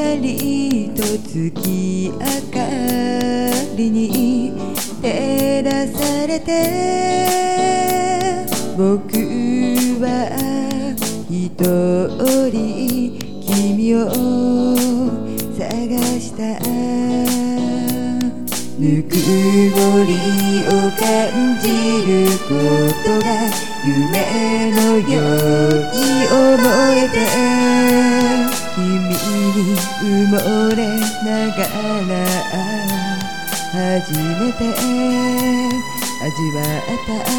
りと月明かりに照らされて、僕は一人君を探した。ぬくもりを感じることが夢のように思えて、君に埋もれながら初めて味わった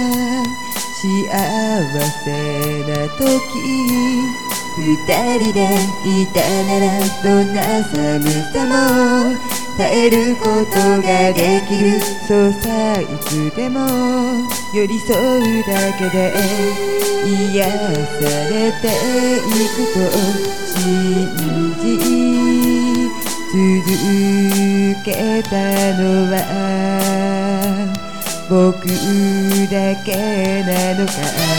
幸せな時、二人でいたならどんな寒さも耐えることができる。そうさ、いつでも寄り添うだけで癒されていくと信じ続けたのは僕だけなのか。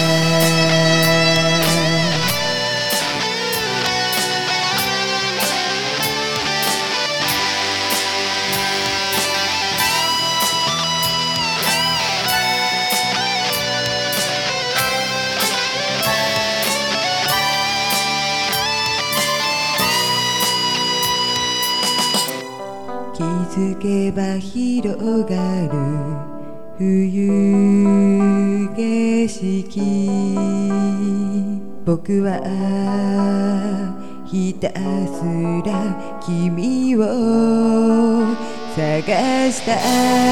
気づけば広がる冬景色、僕はひたすら君を探した。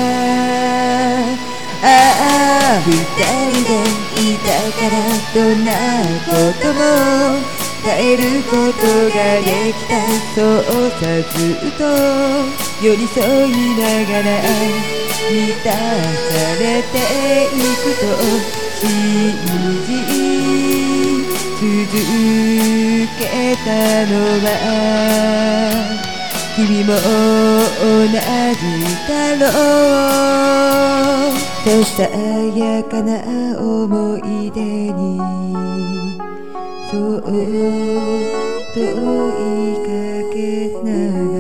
二人でいたからどんなことも耐えることができた。そうさ、ずっと寄り添いながら満たされていくと信じ続けたのは君も同じだろう。ささやかな思い出にそっと追いかけながら